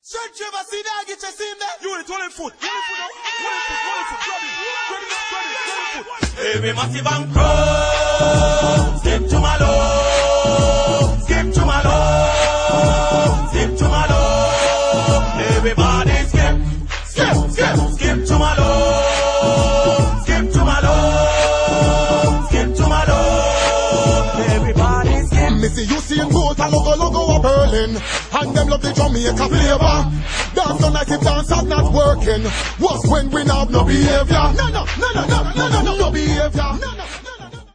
Search ever see that, get your seen that. Unit, 20 foot. 20 foot now. 20 foot. Every massive and crow. Skip to my low. Skip to my low. Skip to my low. Everybody skip. Skip, skip, skip to my low. Skip to my low. Skip to my low. Everybody skip. Me see you seeing both a logo of Berlin. And them love the Jamaica flavor. Dance so nice if dance are not working. What's when we have no behavior? No behavior.